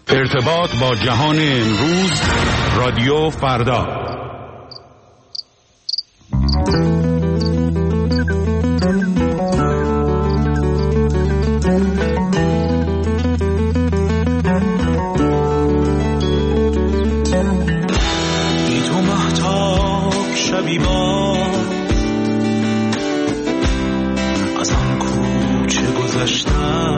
ارتباط با جهان امروز، رادیو فردا. بی تو مهتاب شبی با از آن کوچه گذشتم،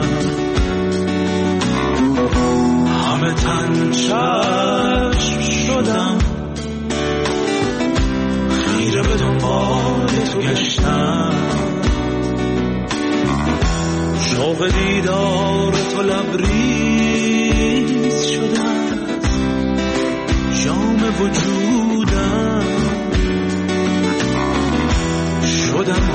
همه تن چشم شدم، خیره به دنبال تو گشتم، شوق دیدار تو لبریز شدم، جام وجودم شدم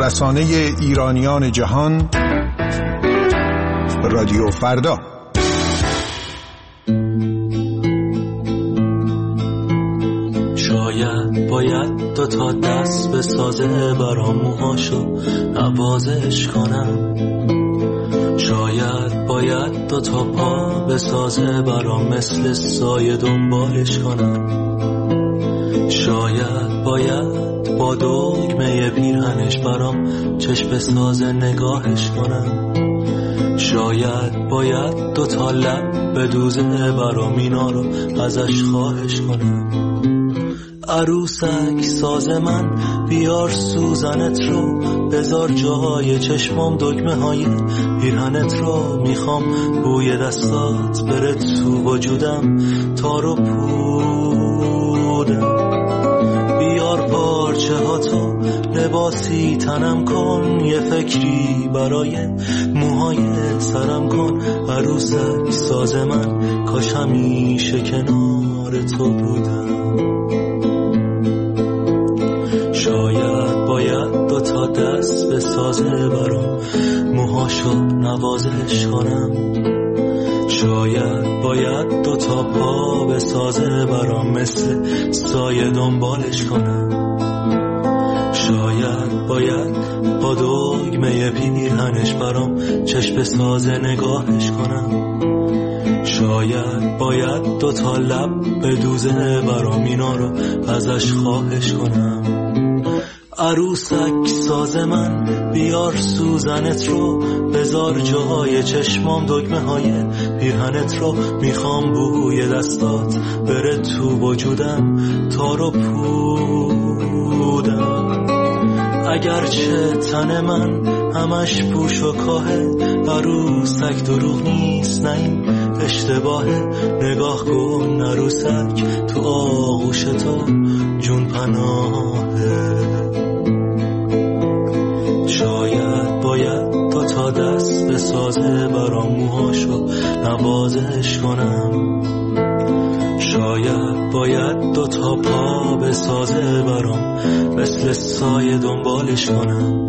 رسانه ایرانیان جهان، رادیو فردا. شاید باید 2 تا دست بسازه برام موهاشو نوازش کنم، شاید باید 2 تا پا بسازه برام مثل سایه دنبالش کنم، شاید باید با دگمه پیرهنش برام چشم بسازه نگاهش کنم، شاید باید 2 تا لب بدوزه برام اینا رو ازش خواهش کنم. عروسک ساز من بیار سوزنت رو، بذار جای چشمام دگمه های پیرهنت رو، میخوام بوی دستات بره تو وجودم تار و پودم، بیار پارچه ها تو لباسی تنم کن، یه فکری برای موهای سرم کن. عروسک ساز من کاش همیشه کنار تو بودم. شاید باید 2 تا دست بسازه برام موهاشو نوازش کنم، شاید باید 2 تا پا بسازه برام مثل سایه دنبالش کنم، شاید باید با دگمه پیرهنش برام چشم بسازه نگاهش کنم، شاید باید 2 تا لب بدوزه برام اینا رو ازش خواهش کنم. عروسک ساز من بیار سوزنت رو، بذار جای چشمام دگمه های پیرهنت رو، میخوام بوی دستات بره تو وجودم تار و پودم. اگرچه تن من همش پوش و کاهه، عروسک دروغ نیست نه این اشتباهه، نگاه کن عروسک تو آغوش تو جون پناهه. شاید باید 2 تا دست بسازه برام موهاشو نوازش کنم، شاید باید 2 تا پا بسازه برام مثل سایه دنبالش کنم،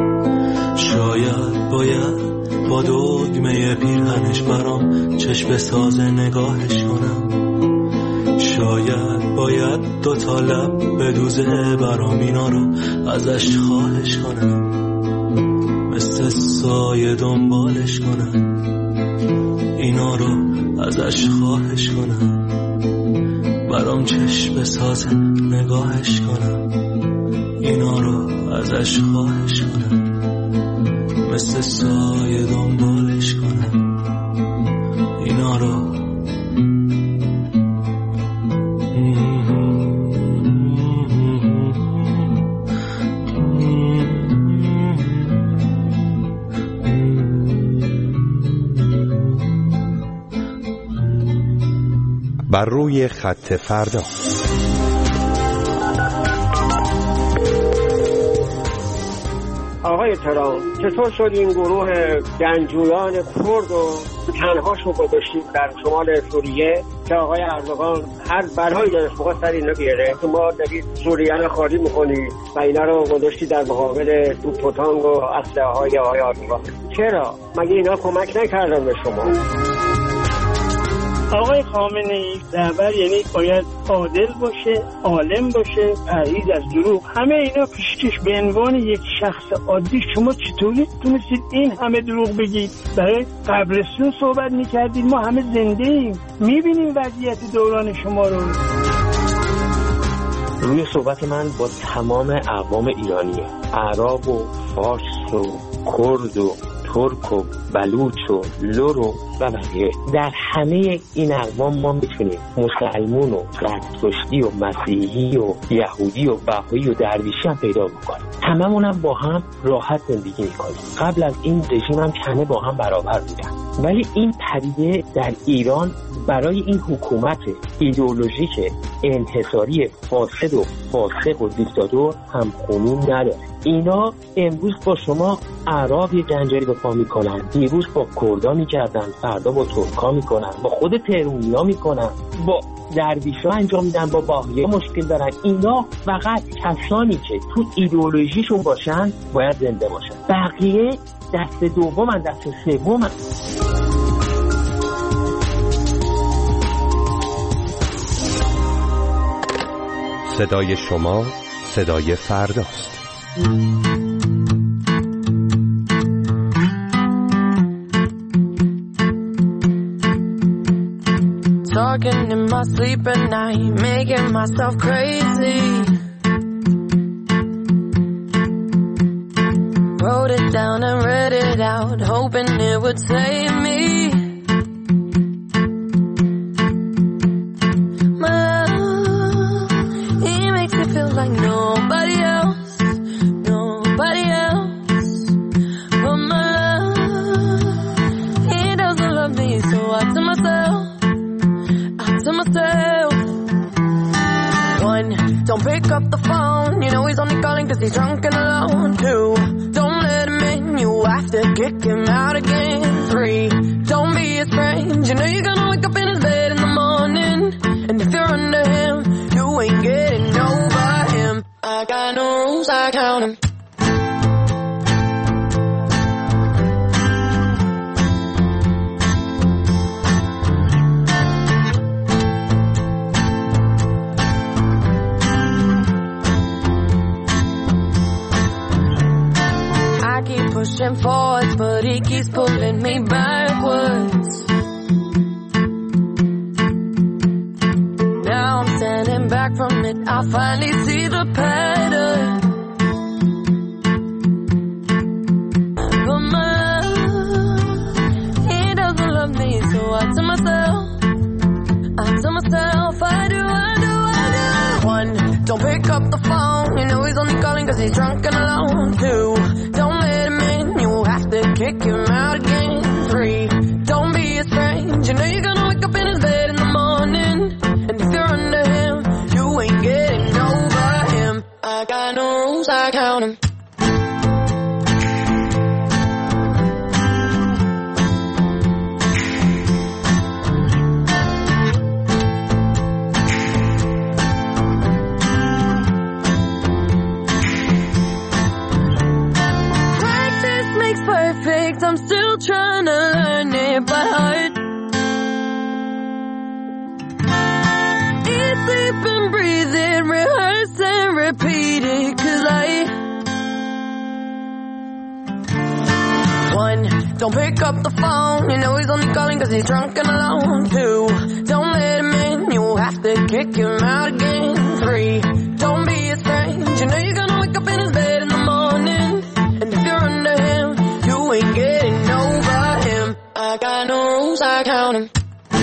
شاید باید با دگمه پیرهنش برام چشم بسازه نگاهش کنم، شاید باید 2 تا لب بدوزه برام اینا رو ازش خواهش کنم، مثل سایه دنبالش کنم، اینا رو ازش خواهش کنم، برام چشم بسازه نگاهش کنم، اینا رو ازش خواهش کنم، مثل سایه دنبالش کنم، اینا رو. بر روی خط فردا. آقای ترامپ، چطور شد این گروه جنگجویان کرد و تنهاشو گذاشتید در شمال سوریه که آقای اردوغان هر بلایی داشت موقع سر اینا بیاره، تو ما دارید سوریان خالی میکنید و اینا رو گذاشتید در مقابل توپ و تانک و اسلحه های آقای اردوغان؟ چرا؟ مگه اینا کمک نکردن به شما؟ آقای خامنه‌ای رهبر یعنی باید عادل باشه، عالم باشه، پرهیز از دروغ، همه اینا پیشکش به عنوان یک شخص عادی. شما چطوری تونستید این همه دروغ بگید؟ برای قبرستون صحبت میکردید، ما همه زنده ایم، میبینیم وضعیت دوران شما رو. روی صحبت من با تمام اقوام ایرانی، عرب و فارس و کرد و ترک و بلوچ و لور و بقیه، در همه این اقوام ما میتونیم مسلمون و زرتشتی و مسیحی و یهودی و بهایی و درویشی هم پیدا بکنیم، هممون هم با هم راحت زندگی میکنیم. قبل از این رژیم هم همه با هم برابر بودن، ولی این پدیده در ایران برای این حکومت ایدئولوژیک انحصاری فاسد و فاسق و دیکتاتور هم خونین نداره. اینا امروز با شما اعراب یه جنجالی به پا میکنن، دیروز با کردا میکردن، فردا با ترکا میکنن، با خود تهرونیا میکنن، با درویش‌ها انجام میدن، با باهیا مشکل دارن. اینا فقط کسانی که تو ایدئولوژیشون باشن باید زنده باشن، بقیه دست دومن، دست سومن. صدای شما صدای فرداست. Talking in my sleep at night, making myself crazy. Wrote it down and read it out, hoping it would save me. My love, he makes me feel like nobody else, nobody else. But my love, he doesn't love me, so I tell myself, one, don't pick up the phone, you know he's only calling cause he's drunk and alone. Two, don't let him in, you have to kick him out again. Three, don't be his friend, you know you're gonna wake up in his bed in the morning. And if you're under him, you ain't getting over him. I got no rules, I count him. Pushing forwards, but he keeps pulling me backwards. Now I'm standing back from it, I finally see the pattern. But my love, he doesn't love me, so I tell myself, I do. One, don't pick up the phone, you know he's only calling cause he's drunk and alone. Two, don't let him in, you have to kick him out again. Three, don't be his friend, you know you're gonna wake up in his bed in the morning. And if you're under him, you ain't getting over him. I got no rules, I count him. I'm still trying to learn it by heart. Eat, sleep and breathe it, rehearse and repeat it, cause One, don't pick up the phone, you know he's only calling cause he's drunk and alone. Two, don't let him in, you have to kick him out again. Three, don't be his friend, you know you're gonna wake up in his bed in the morning. And if you're under him, you ain't getting over him. I got no rules, I count him.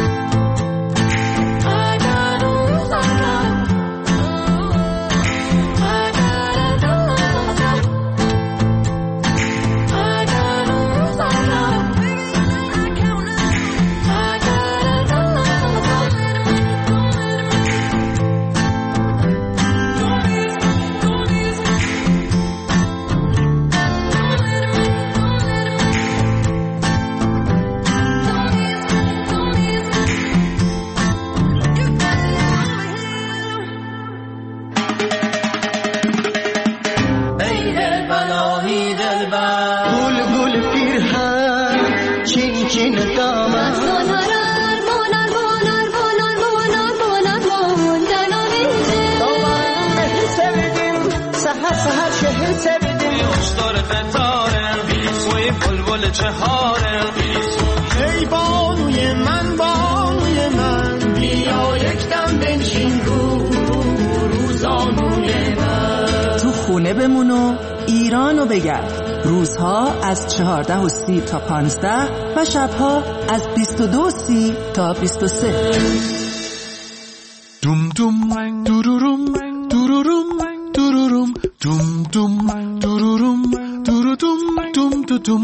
I got no rules, I count him. I gotta do myself. I got no rules, I count him. I gotta do myself. ای بانوی من بیا یکدم بنشین رو زانوی من. تو خونه بمون و ایرانو بگرد. روزها از 14:30 تا 15 و شبها از 22:30 تا 23. دوم دوم دوروروم دوروروم دوروروم دوم دوم دوروروم دوروروم دوم دوم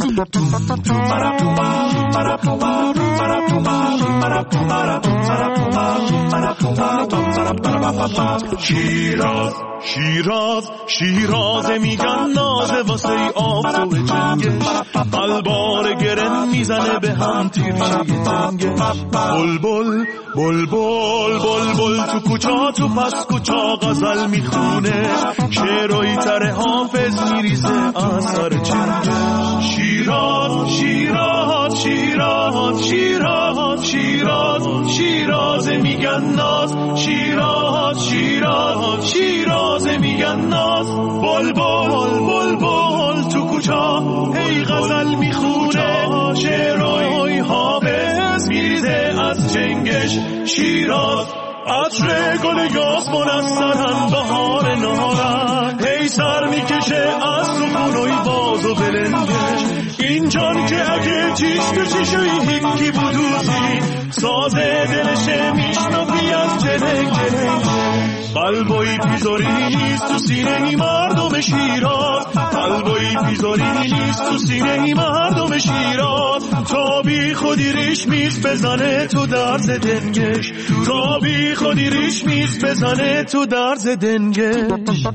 شیراز میگن نازه واسه آفتاب جنگش قلبار گرن میزنه به هم تیرشه جنگش بلبل بل تو کوچا تو پس کوچا غزل میخونه، شعرهای تر حافظ میریزه از سر چنگش. شیراز شیراز شیراز شیراز شیراز شیراز میگن ناز، شیراز شیراز شیراز میگن ناز. بل بل بل بل تو کوچا هی غزل میخونه، شعرهای حافظ میریزه از چنگش. شیراز عطر گل یاسمن از سرن بهار نهارن، هی سر میکشه از سخونوی باز و بلنگش. این جان که اگه چیش تو چیشوی هیکی بودوزی، سازه دلشه میشنفی از جلنگ جلنگ. قلبوی پیزاری نیست تو سینه ای مردم شیراز، قلبوی پیزاری نیست تو سینه ای مردم شیراز. تا بی خودی ریش میز بزنه تو درز دنگش، تا بی خودی ریش میز بزنه تو درز دنگش.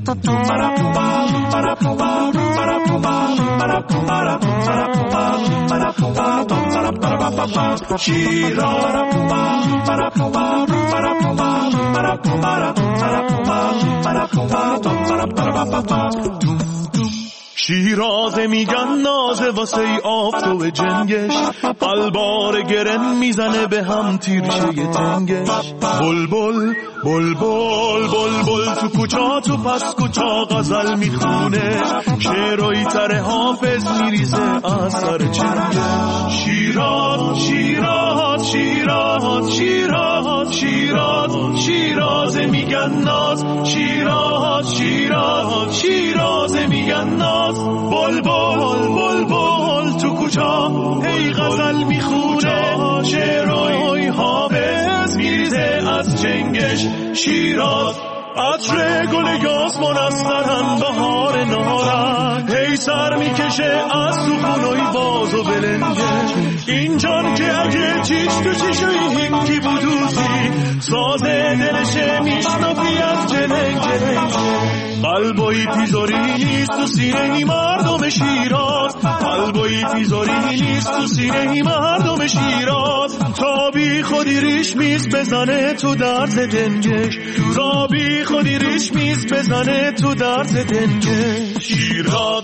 شیراز میگن نازه واسه ای آفتو جنگش، قلبار گرن میزنه به هم تیرشه ی تنگش. بل بل بل بل بل بل تو کوچا تو پس کوچا غزل میخونه، شعرهای تر حافظ میریزه از سر چنگش. شیراز شیراز شیراز شیراز شیراز شیراز میگن ناز، شیراز شیراز شیراز میگن ناز. بل بل بل بل تو کوچا هی غزل میخونه، شعرهای حافظ میریزه از چنگش. شیراز عطر گل یاسمن از سرن بهار نهارن، هی سر میکشه از سخونوی باز و بلنگش. این جان که اگه چیش تو چیشوی هیکی بودوزی، سازه دلشه میشنفی از جلنگ جلنگ. قلبوی پیزاری نیست تو سینه ای مردم شیراز، قلبوی پیزاری نیست تو سینه ای مردم شیراز. تا بی خودی ریش میز بزنه تو درز دنگش، تا بی خودی ریش میز بزنه تو درز دنگش. شیراز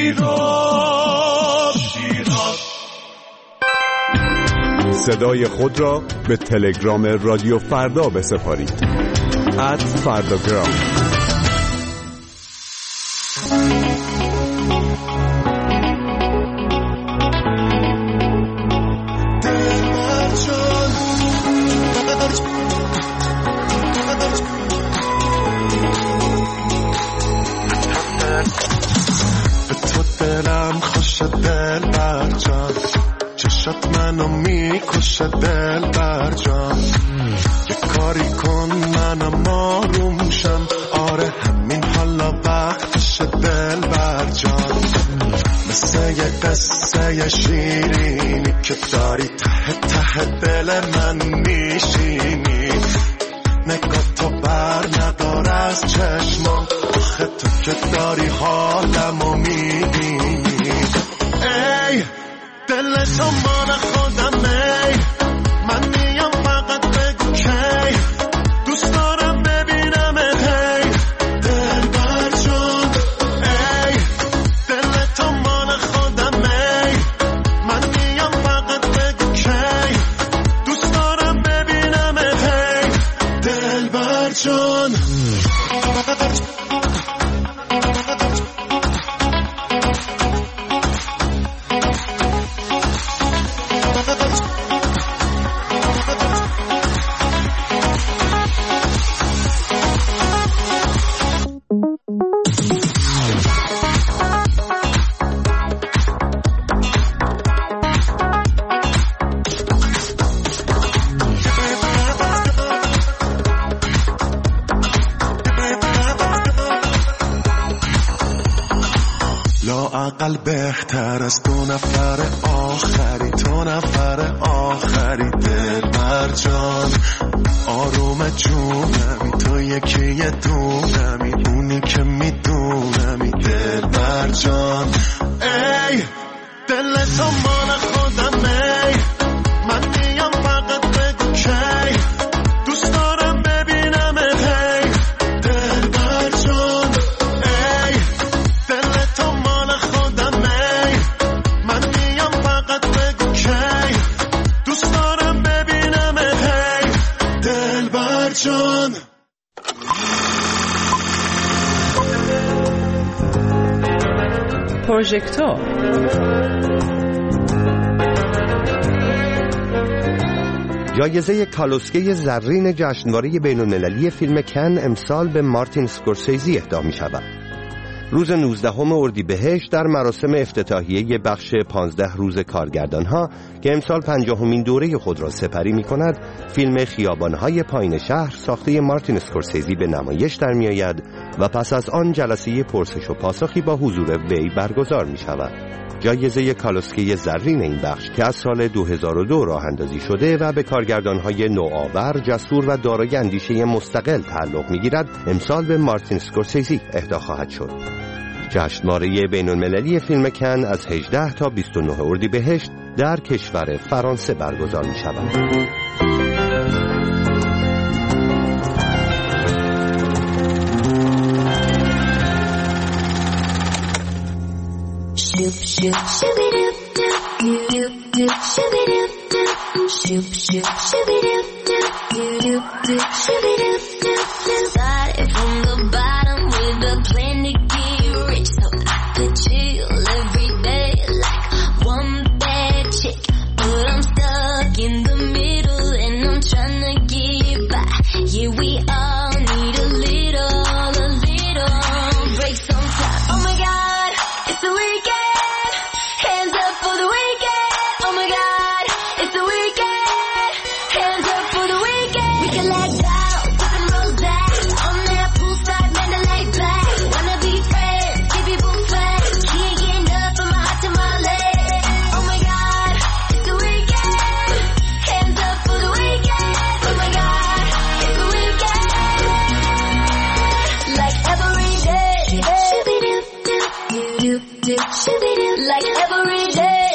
شیراز شیراز. صدای خود را به تلگرام رادیو فردا بسپارید. @فرداگرام. منو میکشه دل بر جان، یه کاری کن منم آروم شم. آره همین حالا وقتش دل بر جان، مثل یه قصه شیرینی که داری ته ته دل من میشینی. نگاه تو بر ندار از چشمام، آخه تو که داری حالمو میبینی. ای دل تو مال خودمه، من میام فقط بگو کی دوست دارم ببینم. هی دل بر جون، ای دل تو مال خودمه، من میام فقط بگو کی دوست دارم ببینم. هی دل بر جون. لااقل بهتر از دو نفر آخری، تو نفر آخری. دل بر جان آروم جونمی، تو یکی یه دونمی، اونی که میدونمی. دل بر جان ای دل تو مال خودمه، من میام فقط بگو کی دوست دارم ببین. من. پروژکتور جایزه کالوسکه زرین جشنواره بین‌المللی فیلم کن امسال به مارتین سکورسیزی اهدا می‌شود. روز 19 اردیبهشت در مراسم افتتاحیه بخش 15 روز کارگردان‌ها که امسال 50مین دوره خود را سپری می‌کند، فیلم خیابان‌های پایین شهر ساخته مارتین سکورسیزی به نمایش در می‌آید و پس از آن جلسه پرسش و پاسخی با حضور وی برگزار می‌شود. جایزه کالوسکه زرین این بخش که از سال 2002 راه اندازی شده و به کارگردان‌های نوآور، جسور و دارای اندیشه مستقل تعلق می‌گیرد، امسال به مارتین سکورسیزی اهدا خواهد شد. جشنواره بین‌المللی فیلم کن از 18 تا 29 اردیبهشت در کشور فرانسه برگزار می‌شود. Shoop shoop shooby doop doop doop doop shooby doop doop shoop shoop shooby doop doop doop doop shooby doop doop. Started from the bottom with a plan to get rich, so I could chill every day like one bad chick. But I'm stuck in the middle and I'm trying to get by. Yeah, we all need a little break sometimes. Oh my God, it's the weekend. Like every day,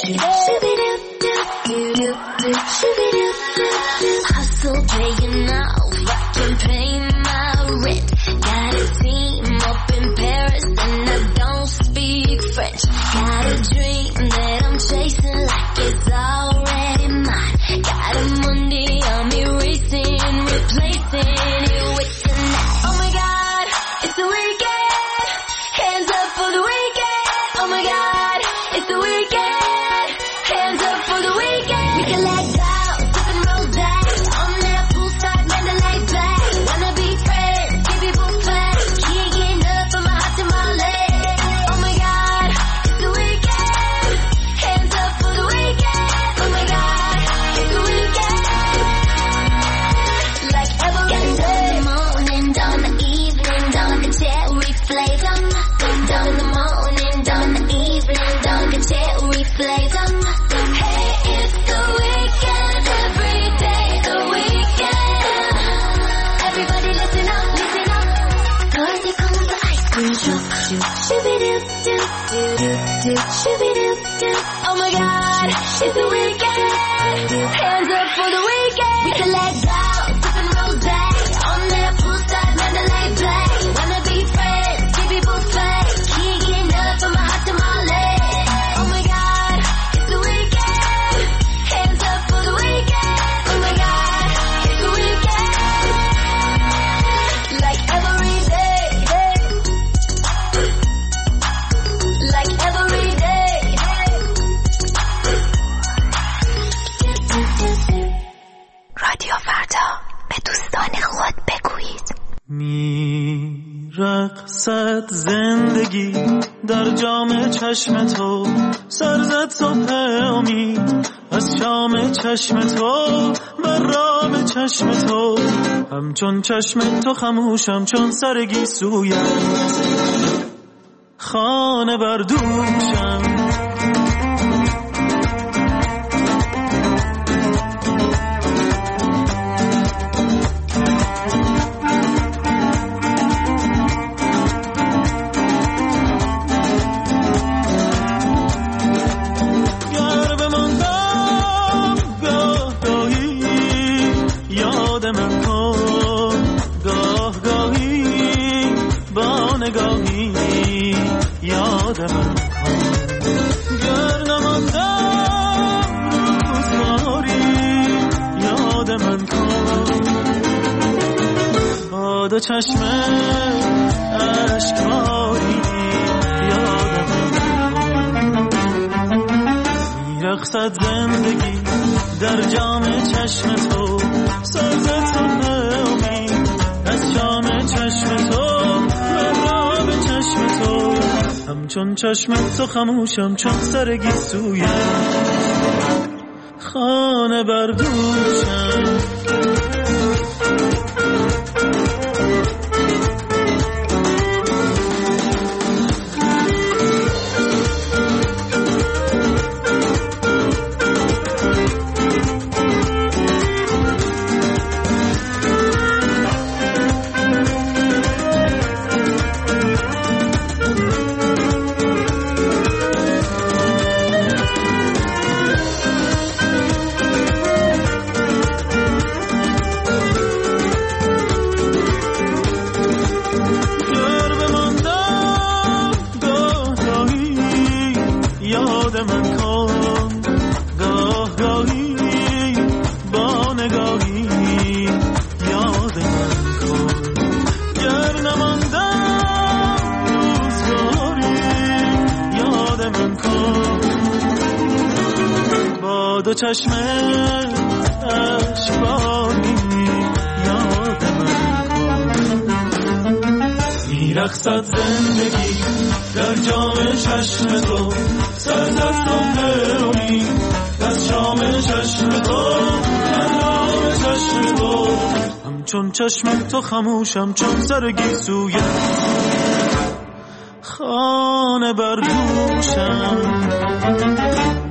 hustle paying off, I can pay my rent. Got a team up in Paris and I don't speak French. Got a dream that I'm chasing like it's already mine. Got a Monday on me racing, replacing it with tonight. Oh my God, it's the weekend, hands up for the weekend. Oh my God, it's the weekend, hands up for the weekend. We can let go, sipping rosé, on that poolside Mandalay Bay. Wanna be friends, give people flags, can't get enough of my hot tamale. Oh my God, it's the weekend, hands up for the weekend. Oh my God, it's the weekend, like every day. Down in the morning, down the evening, down the cherry flavor. Down in the morning, down the evening, down the cherry flavor. Hey, it's the weekend, every day the weekend. Everybody listen up, listen up. Party on the ice cream truck. Shooby doop doop doop doop shooby doop doop. Oh my God, it's the weekend. Hands up for the weekend. We can let go, sipping rosé on that poolside Mandalay Bay. Wanna be friends, give people flags, can't get enough of my hot tamale. Oh my God, it's the weekend. Hands up for the weekend. Oh my God, it's the weekend. Like every day, like every day. رادیو فردا، به دوستان خود بگویید. میرقصد زندگی در جام چشم تو، سرزد صبح امید از شام چشم تو، بر رام چشم تو، همچون چشم تو خموشم چون سرگی سویت، خانه بردوشم. با دو چشم اشکباری یادم میرقصد زندگی در جام چشم تو ساز تو امید از جام چشم تو مرا به چشم تو همچون چشم تو خموشم چون سر گیسوی خانه بردوشم دو چشم اشکباری یاد من کن میرقصد زندگی در جام چشم تو سرزد امید از جام چشم تو جام چشم تو همچون چشم تو خموشم چون سر گیسوی خانه بردوشم